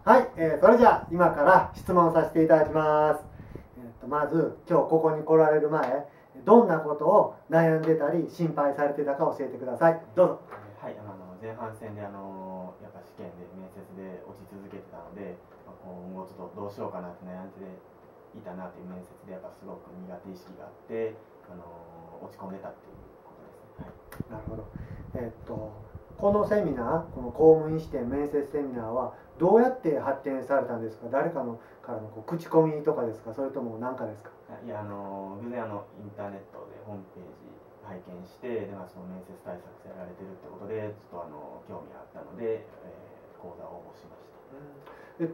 はい、それじゃあ今から質問させていただきます。まず今日ここに来られる前、どんなことを悩んでたり心配されてたか教えてください。どうぞ。 はい、前半戦でやっぱ試験で面接で落ち続けてたので、今後ちょっとどうしようかなって悩んでいたなという面接でやっぱすごく苦手意識があって、落ち込んでたっていうことですね。はい、 なるほど。このセミナー、この公務員試験面接セミナーはどうやって発展されたんですか？誰かのからの口コミとかですか？それとも何かですか？ いや、偶然インターネットでホームページ拝見して、でその面接対策されてるってことでちょっと興味があったので、講座を応募しました。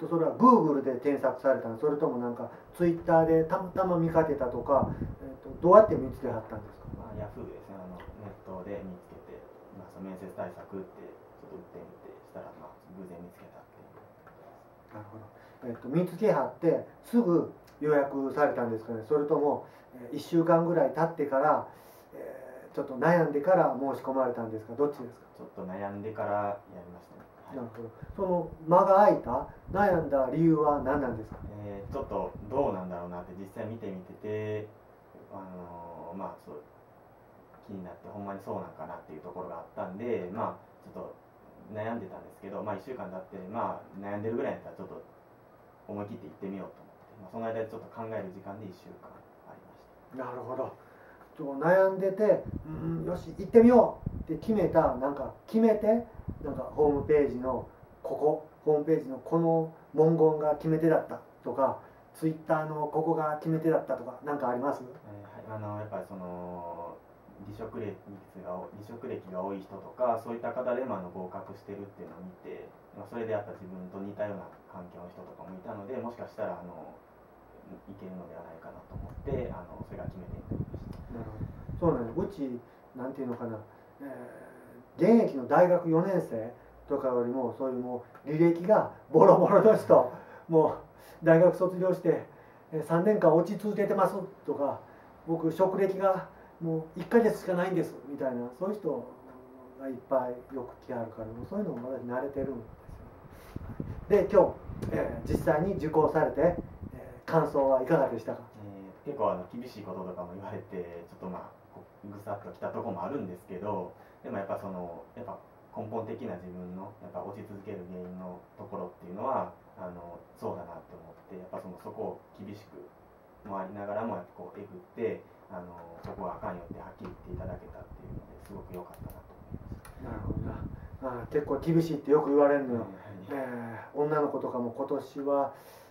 それは Google で添削されたの？それともなんか Twitter でたまたま見かけたとか、どうやって見つけはったんですか？ Yahoo ですね。ネットで見つけて、その面接対策ってちょっと打ってみてしたら、偶然見つけたっていう。 なるほど。見つけはってすぐ予約されたんですかね？それとも1週間ぐらい経ってから、ちょっと悩んでから申し込まれたんですか？どっちですか？ ちょっと悩んでからやりましたね。 なるほど。その間が空いた悩んだ理由は何なんですか？ ちょっとどうなんだろうなって実際見てみてて、そう気になってほんまにそうなんかなっていうところがあったんで、ちょっと悩んでたんですけど、1週間経って、悩んでるぐらいだったらちょっと思い切って行ってみようと思って、その間でちょっと考える時間で1週間ありました。 なるほど。悩んでて、よし行ってみようって決めた、なんか決めて、なんかホームページのホームページのこの文言が決め手だったとか、ツイッターのここが決め手だったとか、何かあります？ はい、やっぱり離職歴が多い人とかそういった方でも合格してるっていうのを見て、それでやっぱ自分と似たような環境の人とかもいたので、もしかしたらいけるのではないかなと思って、それが決め手になりました。 なるほど。そうなんです。うちなんていうのかな、現役の大学4年生とかよりもそういうもう履歴がボロボロの人、もう大学卒業して3年間落ち続けてますとか、僕職歴がもう1ヶ月しかないんですみたいな、そういう人がいっぱいよく来はるから、もうそういうのも私慣れてるんですよ。で今日、実際に受講されて、感想はいかがでしたか？ 結構厳しいこととかも言われて、ちょっとぐさっときたところもあるんですけど、でもやっぱ根本的な自分のやっぱ落ち続ける原因のところっていうのはそうだなって思って、やっぱそこを厳しくもありながらもやっぱえぐってそこはあかんよってはっきり言っていただけたっていうのですごく良かったなと思います。 なるほどな。結構厳しいってよく言われるのよ。女の子とかも今年は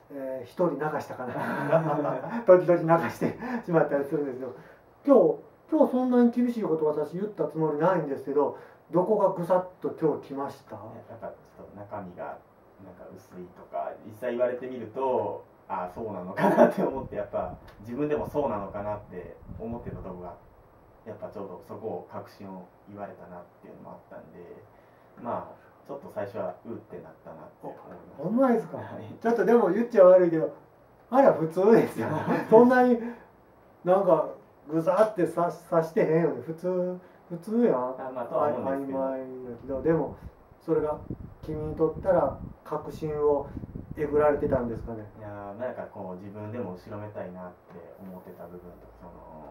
1人流したかな時々流してしまったりするんですけど、今日そんなに厳しいこと私言ったつもりないんですけど、どこがぐさっと今日来ました？ やっぱちょっと中身がなんか薄いとか実際言われてみると、ああそうなのかなって思って、やっぱ自分でもそうなのかなって思ってたとこがやっぱちょうどそこを確信を言われたなっていうのもあったんで、ちょっと最初はうってなったなって思います。 ほんまですか？ちょっとでも言っちゃ悪いけど、あれは普通ですよそんなになんかぐさって刺してへんよね。普通やん。曖昧だけど、でもそれが君にとったら確信をえぐられてたんですかね？ いやなんか自分でも後ろめたいなって思ってた部分とか、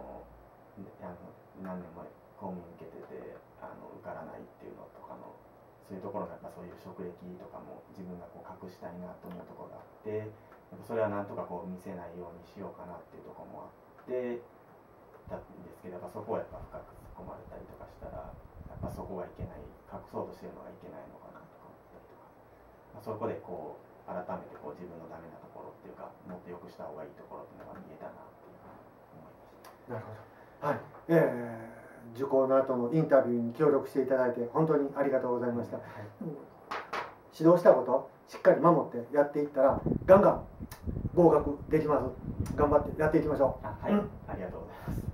何年も公務員受けてて受からないっていうのとかの、そういうところがやっぱそういう職歴とかも自分が隠したいなと思うところがあって、やっぱそれはなんとか見せないようにしようかなっていうところもあってたんですけど、やっぱそこをやっぱ深く突っ込まれたりとかしたら、やっぱそこがいけない、隠そうとしてるのがいけないのかなとか思ったりとか、そこで改めて自分のダメなところっていうか、もっと良くした方がいいところっていうのが見えたなっていうふうに思いました。 なるほど。はい、受講の後のインタビューに協力していただいて本当にありがとうございました。指導したことしっかり守ってやっていったらガンガン合格できます。頑張ってやっていきましょう。 はい、ありがとうございます。